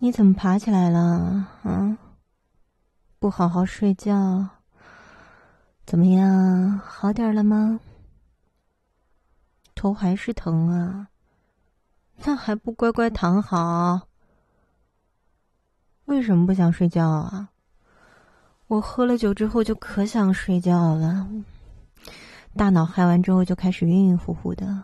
你怎么爬起来了啊？不好好睡觉，怎么样？好点了吗？头还是疼啊？那还不乖乖躺好？为什么不想睡觉啊？我喝了酒之后就可想睡觉了，大脑嗨完之后就开始晕晕乎乎的。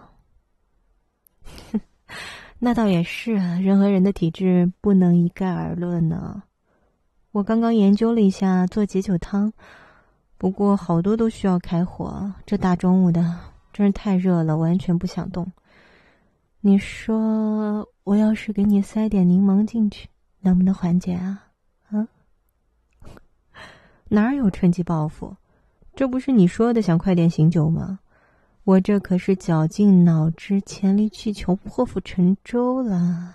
那倒也是啊，人和人的体质不能一概而论呢。我刚刚研究了一下做解酒汤，不过好多都需要开火，这大中午的真是太热了，完全不想动。你说我要是给你塞点柠檬进去，能不能缓解啊？啊？哪有趁机报复？这不是你说的想快点醒酒吗？我这可是绞尽脑汁、黔驴技穷、破釜沉舟了。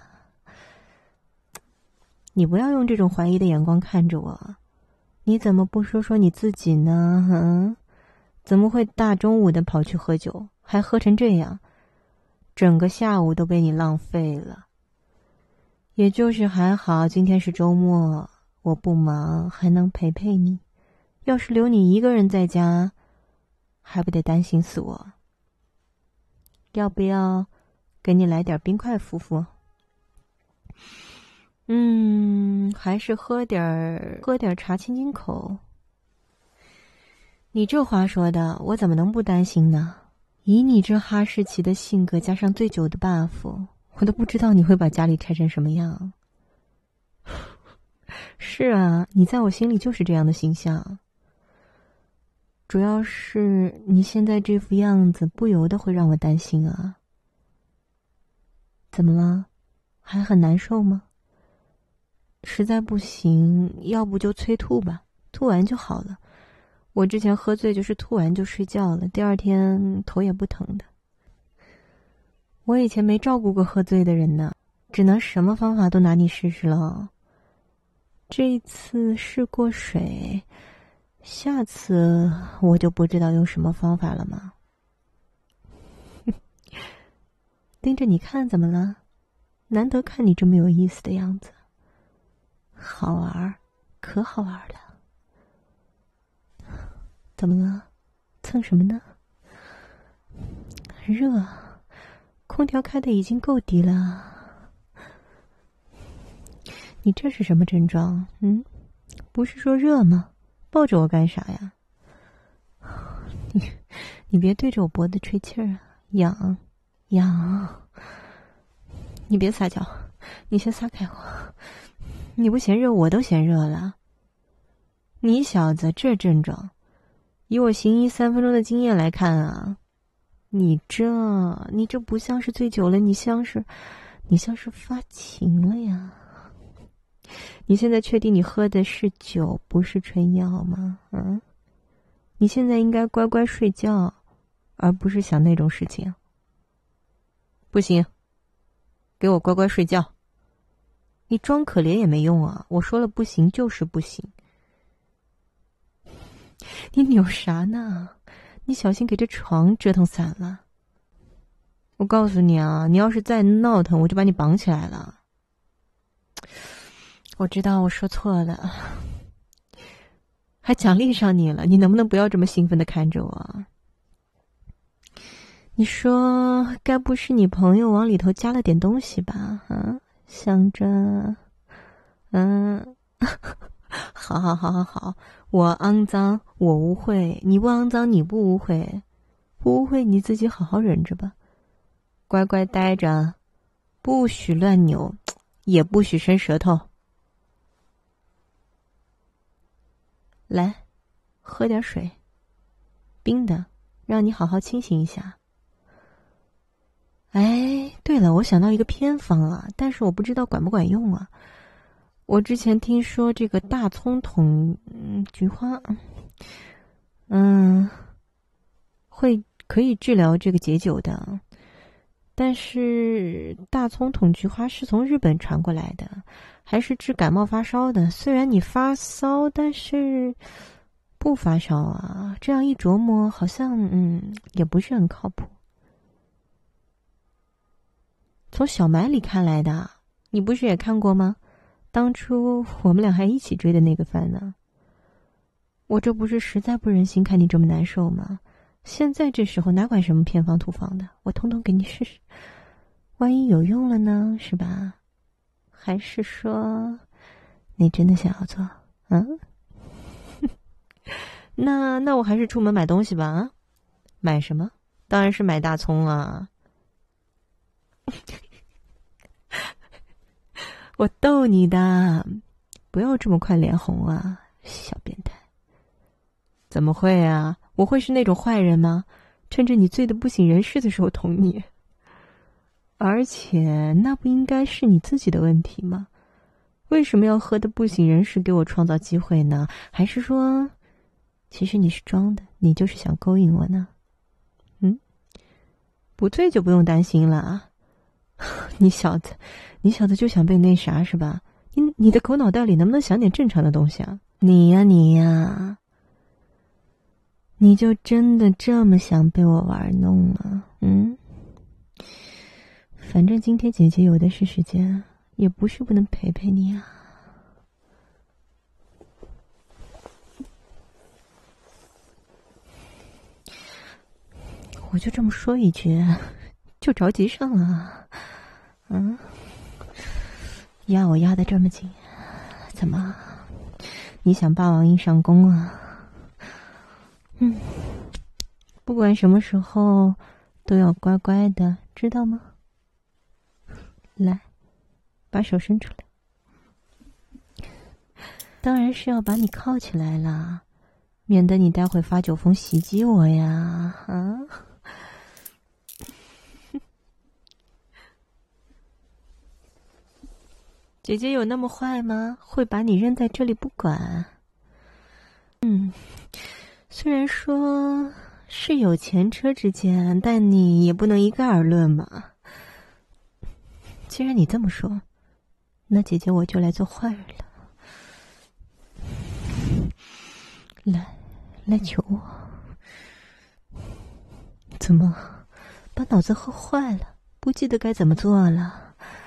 你不要用这种怀疑的眼光看着我，你怎么不说说你自己呢？怎么会大中午的跑去喝酒，还喝成这样？整个下午都被你浪费了。也就是还好，今天是周末，我不忙，还能陪陪你。要是留你一个人在家，还不得担心死我？要不要给你来点冰块敷敷？还是喝点茶清清口。你这话说的，我怎么能不担心呢？以你这哈士奇的性格，加上醉酒的 buff， 我都不知道你会把家里拆成什么样。是啊，你在我心里就是这样的形象。主要是你现在这副样子，不由得会让我担心啊。怎么了？还很难受吗？实在不行，要不就催吐吧，吐完就好了。我之前喝醉就是吐完就睡觉了，第二天头也不疼的。我以前没照顾过喝醉的人呢，只能什么方法都拿你试试了。这一次试过水，下次我就不知道用什么方法了吗？盯着你看怎么了？难得看你这么有意思的样子。好玩，可好玩了。怎么了？蹭什么呢？热，空调开的已经够低了。你这是什么症状？不是说热吗？抱着我干啥呀？你别对着我脖子吹气儿啊，痒，痒。你别撒娇，你先撒开我。你不嫌热，我都嫌热了。你小子这症状，以我行医3分钟的经验来看啊，你这不像是醉酒了，你像是发情了呀。你现在确定你喝的是酒，不是春药吗？你现在应该乖乖睡觉，而不是想那种事情。不行，给我乖乖睡觉。你装可怜也没用啊！我说了不行就是不行。你扭啥呢？你小心给这床折腾散了。我告诉你啊，你要是再闹腾，我就把你绑起来了。我知道我说错了，还奖励上你了，你能不能不要这么兴奋地看着我？你说该不是你朋友往里头加了点东西吧？想着，好，我肮脏，我污秽，你不肮脏，你不污秽，不污秽你自己好好忍着吧，乖乖待着，不许乱扭，也不许伸舌头。来，喝点水，冰的，让你好好清醒一下。哎，对了，我想到一个偏方啊，但是我不知道管不管用啊。我之前听说这个大葱桶菊花，可以治疗这个解酒的。但是大葱桶菊花是从日本传过来的，还是治感冒发烧的。虽然你发骚，但是不发烧啊。这样一琢磨，好像也不是很靠谱。从小麦里看来的，你不是也看过吗？ 当初我们俩还一起追的那个番呢。我这不是实在不忍心看你这么难受吗？现在这时候哪管什么偏方土方的，我通通给你试试，万一有用了呢，是吧？还是说你真的想要做？嗯？那我还是出门买东西吧啊！买什么？当然是买大葱啊！我逗你的，不要这么快脸红啊，小变态！怎么会啊？我会是那种坏人吗？趁着你醉得不省人事的时候捅你？而且那不应该是你自己的问题吗？为什么要喝得不省人事给我创造机会呢？还是说其实你是装的，你就是想勾引我呢？不醉就不用担心了啊！你小子就想被那啥是吧？你的狗脑袋里能不能想点正常的东西啊？你呀，你就真的这么想被我玩弄吗？反正今天姐姐有的是时间，也不是不能陪陪你啊。我就这么说一句，就着急上了。压我压得这么紧，怎么？你想霸王硬上弓啊？不管什么时候都要乖乖的，知道吗？来，把手伸出来。当然是要把你铐起来啦，免得你待会发酒疯袭击我呀！姐姐有那么坏吗？会把你扔在这里不管？虽然说是有前车之鉴，但你也不能一概而论嘛。既然你这么说，那姐姐我就来做坏人了。来求我。怎么，把脑子喝坏了？不记得该怎么做了？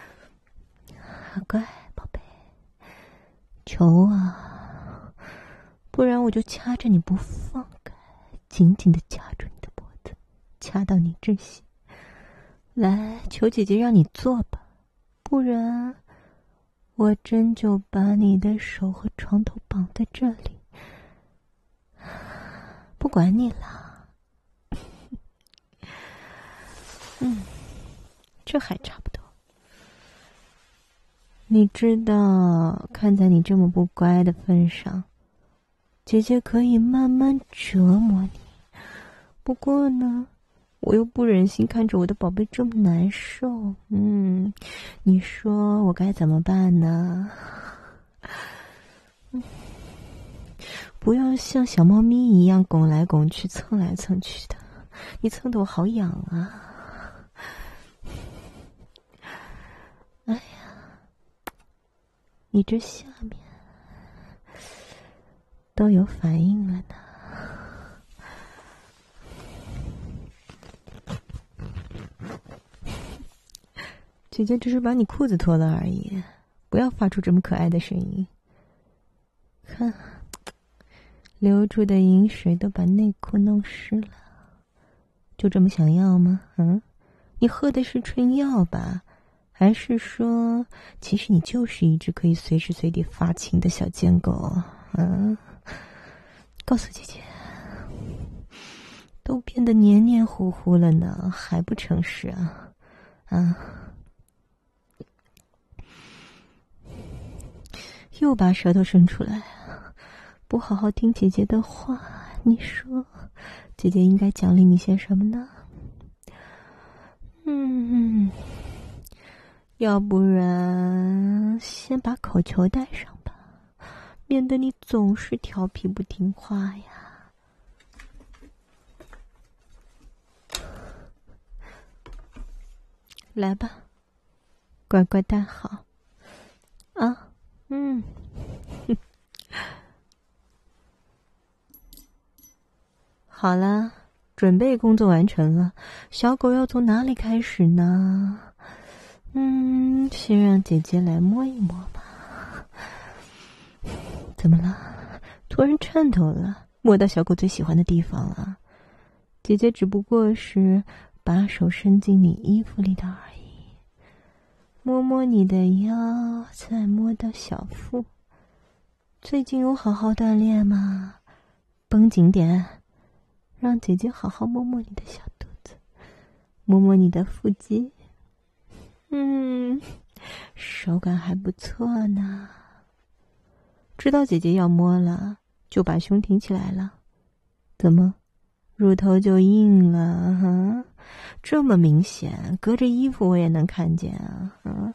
乖，宝贝，求啊！不然我就掐着你不放开，紧紧地掐住你的脖子，掐到你窒息。来，求姐姐让你做吧，不然我真就把你的手和床头绑在这里，不管你了。这还差不多。你知道，看在你这么不乖的份上，姐姐可以慢慢折磨你。不过呢，我又不忍心看着我的宝贝这么难受。你说我该怎么办呢？不要像小猫咪一样拱来拱去、蹭来蹭去的，你蹭得我好痒啊！哎呀，你这下面都有反应了呢。姐姐只是把你裤子脱了而已，不要发出这么可爱的声音。看，流出的饮水都把内裤弄湿了，就这么想要吗？你喝的是春药吧？还是说，其实你就是一只可以随时随地发情的小贱狗？告诉姐姐，都变得黏黏糊糊了呢，还不诚实啊？又把舌头伸出来，不好好听姐姐的话，你说姐姐应该奖励你些什么呢？要不然先把口球戴上吧，免得你总是调皮不听话呀。来吧，乖乖戴好啊。好了，准备工作完成了，小狗要从哪里开始呢？先让姐姐来摸一摸吧。 怎么了？突然颤抖了，摸到小狗最喜欢的地方了。姐姐只不过是把手伸进你衣服里的而已，摸摸你的腰，再摸到小腹。最近有好好锻炼吗？绷紧点，让姐姐好好摸摸你的小肚子，摸摸你的腹肌。手感还不错呢。知道姐姐要摸了，就把胸挺起来了。怎么，乳头就硬了哈？这么明显，隔着衣服我也能看见啊！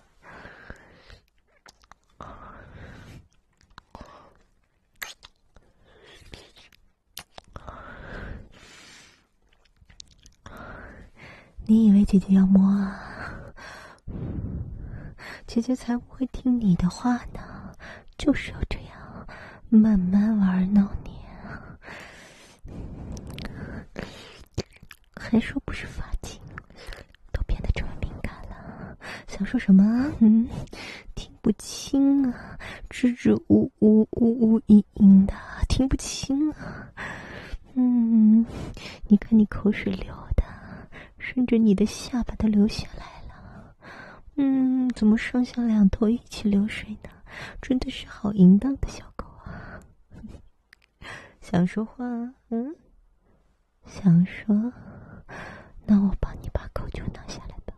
你以为姐姐要摸啊？姐姐才不会听你的话呢，就是要这样慢慢玩弄你。还说不是发情，都变得这么敏感了，想说什么？听不清啊，支支吾吾，呜呜嘤嘤的，听不清啊。你看你口水流的，顺着你的下巴都流下来了。怎么上下两头一起流水呢？真的是好淫荡的小狗啊！想说话？想说？那我帮你把口球拿下来吧。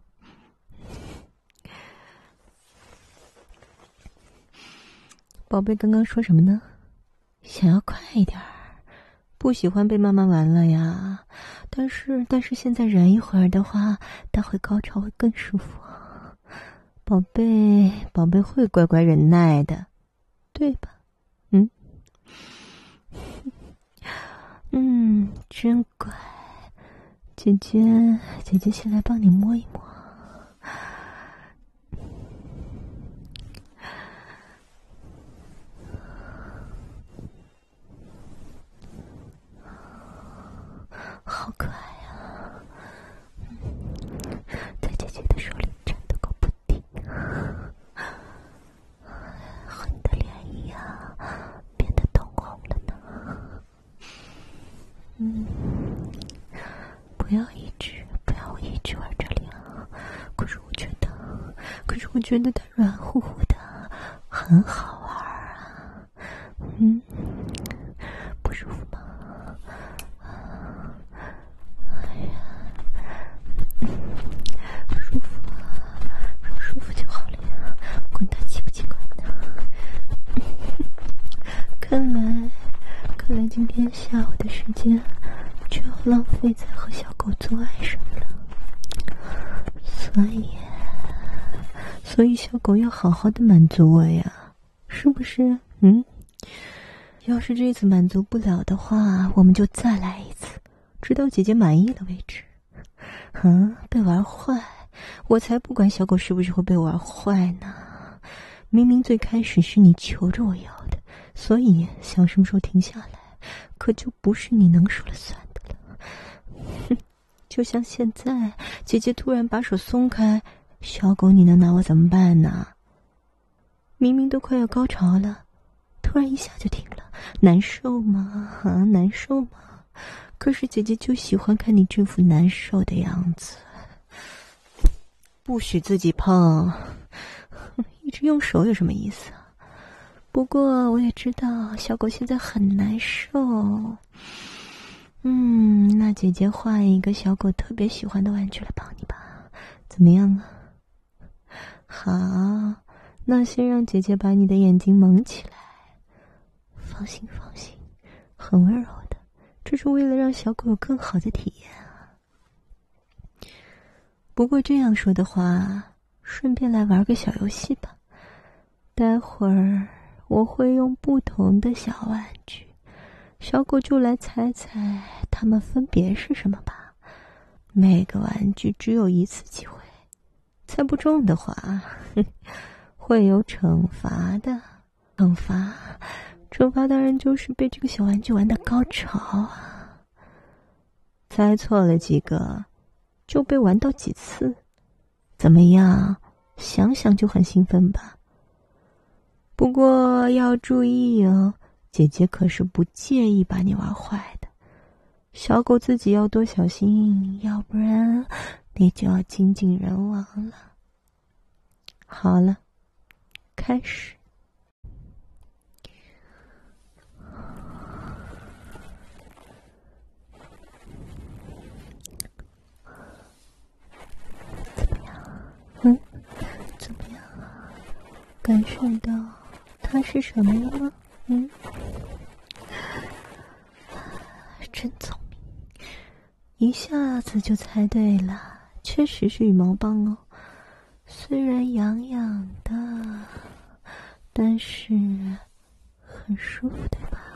宝贝，刚刚说什么呢？想要快一点儿，不喜欢被妈妈玩了呀。但是现在忍一会儿的话，待会高潮会更舒服。宝贝会乖乖忍耐的，对吧？真乖。姐姐先来帮你摸一摸。好可爱啊！在姐姐的手里颤得够不停，恨得脸一样变得通红了呢。不要一直玩这里啊！可是我觉得它软乎乎的，很好玩啊。不舒服吗？舒服啊，说舒服就好了呀，管它奇不奇怪的。看来今天下午的时间就要浪费在和小狗做爱上了。所以小狗要好好的满足我呀，是不是？要是这次满足不了的话，我们就再来一次，直到姐姐满意了为止。被玩坏，我才不管小狗是不是会被玩坏呢。明明最开始是你求着我要的，所以想什么时候停下来，可就不是你能说了算的了。就像现在，姐姐突然把手松开，小狗你能拿我怎么办呢？明明都快要高潮了，突然一下就停了，难受吗？难受吗？可是姐姐就喜欢看你这副难受的样子，不许自己碰，一直用手有什么意思啊？不过我也知道小狗现在很难受。那姐姐换一个小狗特别喜欢的玩具来帮你吧，怎么样啊？好，那先让姐姐把你的眼睛蒙起来。放心，很温柔的，这是为了让小狗有更好的体验啊。不过这样说的话，顺便来玩个小游戏吧。待会儿我会用不同的小玩具，小狗就来猜猜它们分别是什么吧。每个玩具只有一次机会，猜不中的话，会有惩罚的。惩罚当然就是被这个小玩具玩到高潮啊。猜错了几个，就被玩到几次。怎么样？想想就很兴奋吧。 不过要注意哦，姐姐可是不介意把你玩坏的。小狗自己要多小心，要不然你就要精尽人亡了。好了，开始。怎么样？怎么样？感受到它是什么了吗？真聪明，一下子就猜对了，确实是羽毛棒哦。虽然痒痒的，但是很舒服，对吧？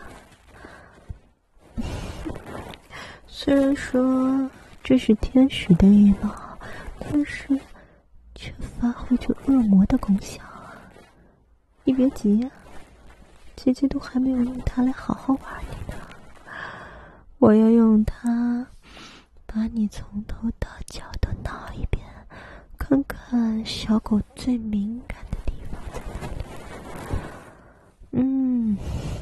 虽然说这是天使的羽毛，但是却发挥着恶魔的功效啊！你别急呀，姐姐都还没有用它来好好玩你呢。我要用它把你从头到脚都挠一遍，看看小狗最敏感的地方在哪里。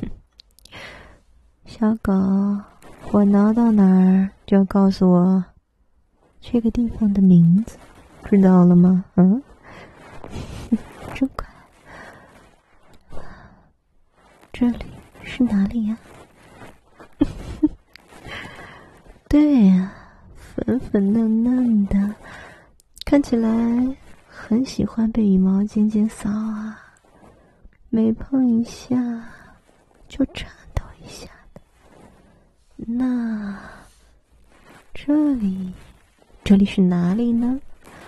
小狗，我挠到哪儿就要告诉我这个地方的名字，知道了吗？真快。这里是哪里呀？对呀，粉粉嫩嫩的，看起来很喜欢被羽毛尖尖扫啊，每碰一下就颤抖一下的。那这里是哪里呢？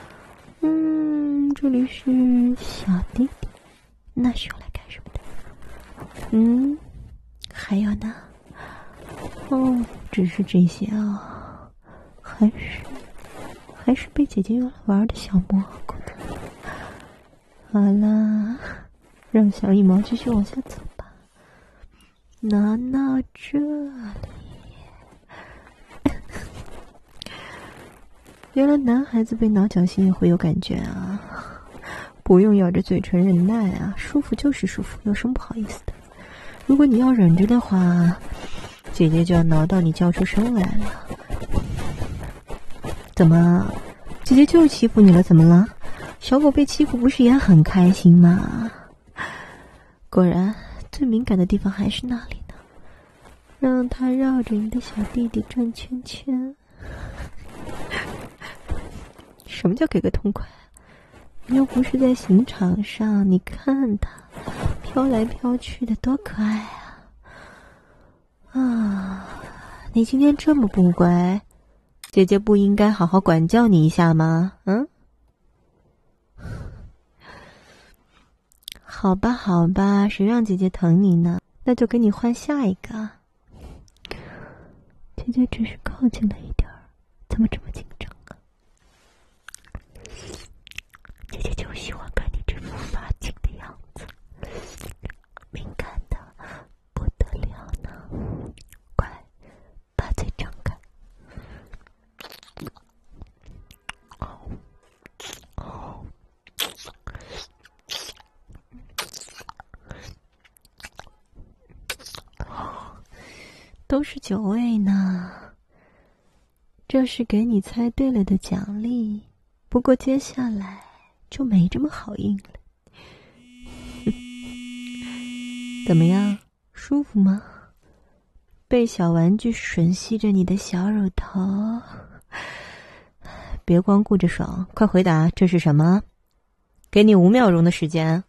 这里是小弟弟，那是用来干什么的？还有呢？只是这些啊，还是被姐姐用来玩的小蘑菇的。好啦，让小羽毛继续往下走吧。挠挠这里。原来男孩子被挠脚心也会有感觉啊，不用咬着嘴唇忍耐啊，舒服就是舒服，有什么不好意思的？如果你要忍着的话，姐姐就要挠到你叫出声来了。怎么，姐姐就欺负你了？怎么了？小狗被欺负不是也很开心吗？果然，最敏感的地方还是那里呢。让它绕着你的小弟弟转圈圈。什么叫给个痛快？又不是在刑场上，你看它飘来飘去的多可爱啊！你今天这么不乖，姐姐不应该好好管教你一下吗？好吧好吧，谁让姐姐疼你呢？那就给你换下一个。姐姐只是靠近了一点儿，怎么这么紧张啊？姐姐就喜欢看你这副发紧的样子，敏感的不得了呢。快，把嘴张开。都是酒味呢，这是给你猜对了的奖励。不过接下来就没这么好运了。怎么样，舒服吗？被小玩具吮吸着你的小乳头，别光顾着爽，快回答这是什么？给你5秒钟的时间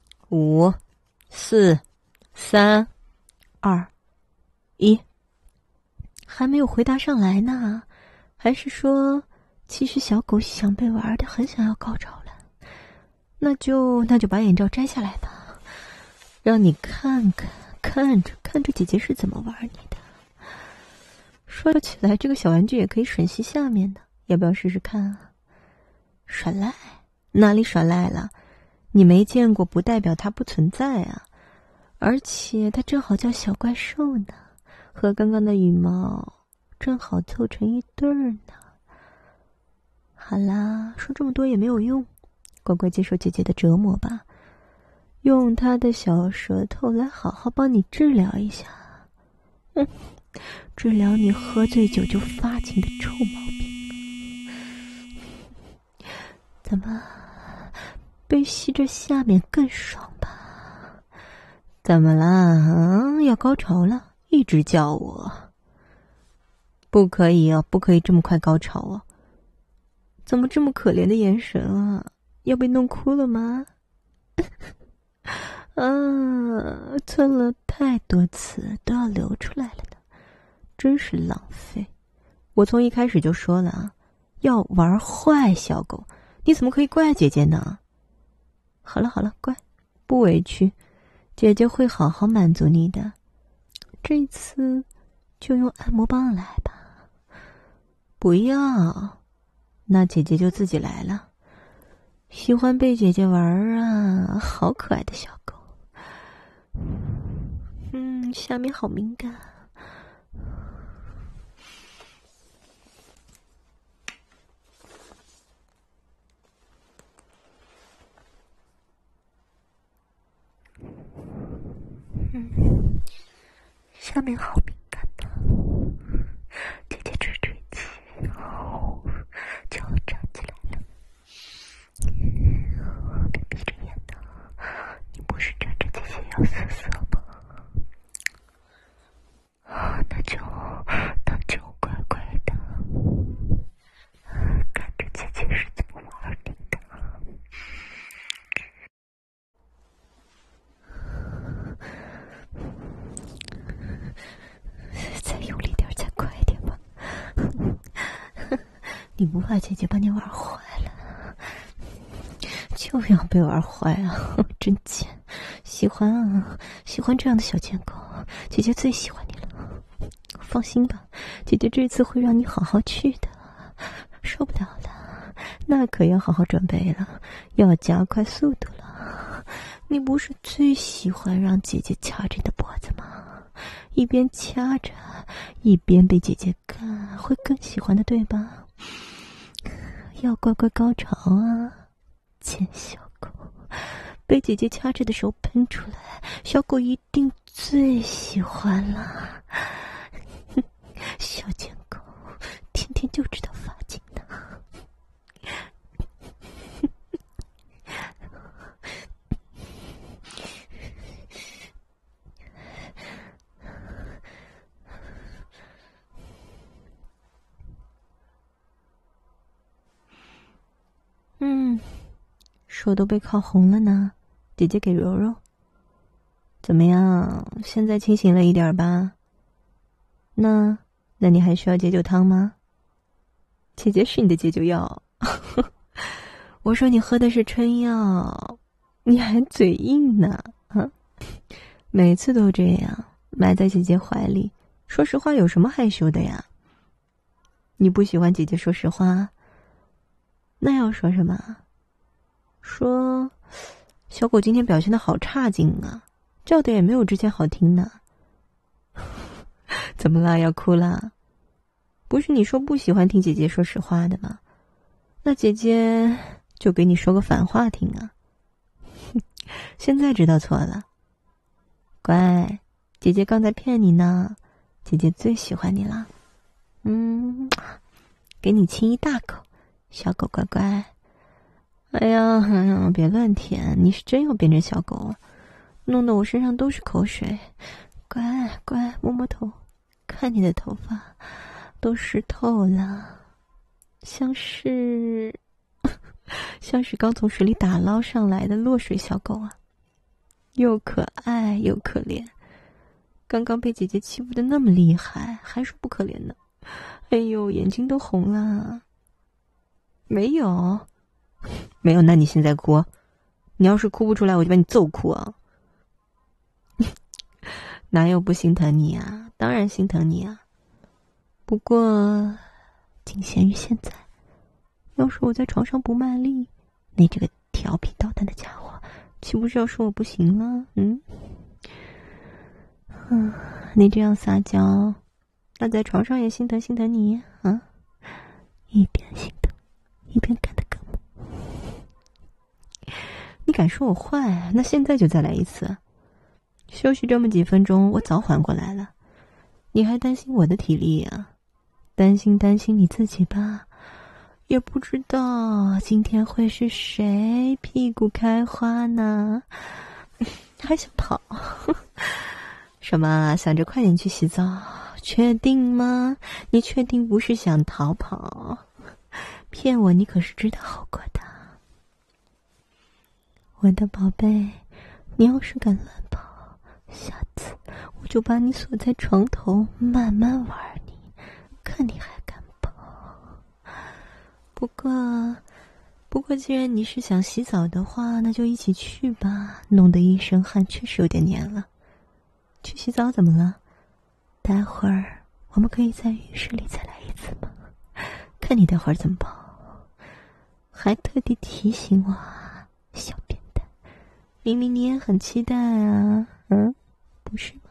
，5、4、3、2、1。还没有回答上来呢，还是说其实小狗想被玩的，很想要高潮了？那就把眼罩摘下来吧，让你看着姐姐是怎么玩你的。说起来，这个小玩具也可以吮吸下面的，要不要试试看啊？耍赖？哪里耍赖了？你没见过不代表它不存在啊，而且它正好叫小怪兽呢，和刚刚的羽毛正好凑成一对儿呢。好啦，说这么多也没有用，乖乖接受姐姐的折磨吧。 用他的小舌头来好好帮你治疗一下，治疗你喝醉酒就发情的臭毛病。怎么，被吸着下面更爽吧？怎么啦？要高潮了，一直叫我。不可以哦，不可以这么快高潮哦。怎么这么可怜的眼神啊？要被弄哭了吗？蹭了太多次都要流出来了呢，真是浪费。我从一开始就说了啊，要玩坏小狗，你怎么可以怪姐姐呢？好了好了，乖，不委屈，姐姐会好好满足你的。这次就用按摩棒来吧。不要，那姐姐就自己来了。喜欢被姐姐玩啊，好可爱的小狗。下面好敏感。下面好敏感的，姐姐吹吹气，就要站起来了。别闭着眼呢，你不是站着姐姐要瑟瑟吗？那就乖乖的看着姐姐是怎么玩你的。再用力点，再快一点吧。你不怕姐姐把你玩坏了？就要被玩坏啊！真贱，喜欢啊，喜欢这样的小贱狗，姐姐最喜欢你了。放心吧，姐姐这次会让你好好去的。受不了了，那可要好好准备了，要加快速度了。你不是最喜欢让姐姐掐着你的脖子吗？一边掐着，一边被姐姐干，会更喜欢的，对吧？要乖乖高潮啊，贱小狗！被姐姐掐着的时候喷出来，小狗一定最喜欢了。小贱狗，天天就知道发劲呢。手都被烤红了呢，姐姐给揉揉。怎么样？现在清醒了一点吧？那你还需要解酒汤吗？姐姐是你的解酒药。我说你喝的是春药，你还嘴硬呢啊！每次都这样埋在姐姐怀里，说实话有什么害羞的呀？你不喜欢姐姐说实话？那要说什么？说小狗今天表现的好差劲啊，叫的也没有之前好听呢。怎么了？要哭了？不是你说不喜欢听姐姐说实话的吗？那姐姐就给你说个反话听啊。现在知道错了，乖，姐姐刚才骗你呢，姐姐最喜欢你了。给你亲一大口，小狗乖乖。哎呀，别乱舔，你是真要变成小狗了，弄得我身上都是口水。乖乖，摸摸头，看你的头发都湿透了，像是刚从水里打捞上来的落水小狗啊，又可爱又可怜。刚刚被姐姐欺负的那么厉害，还说不可怜呢。哎呦，眼睛都红了。没有，那你现在哭？你要是哭不出来，我就把你揍哭啊！哪有不心疼你啊？当然心疼你啊。不过，仅限于现在。要是我在床上不卖力，你这个调皮捣蛋的家伙，岂不是要说我不行了？你这样撒娇，那在床上也心疼你啊！一边心疼，一边干得更猛。你敢说我坏，那现在就再来一次。休息这么几分钟，我早缓过来了。你还担心我的体力啊？担心你自己吧。也不知道今天会是谁屁股开花呢？还想跑？什么？想着快点去洗澡？确定吗？你确定不是想逃跑？骗我，你可是知道后果的。我的宝贝，你要是敢乱跑，下次我就把你锁在床头，慢慢玩你，看你还敢跑。不过既然你是想洗澡的话，那就一起去吧。弄得一身汗，确实有点黏了。去洗澡怎么了？待会儿我们可以在浴室里再来一次吗？看你待会儿怎么跑，还特地提醒我，小变态，明明你也很期待啊，不是吗？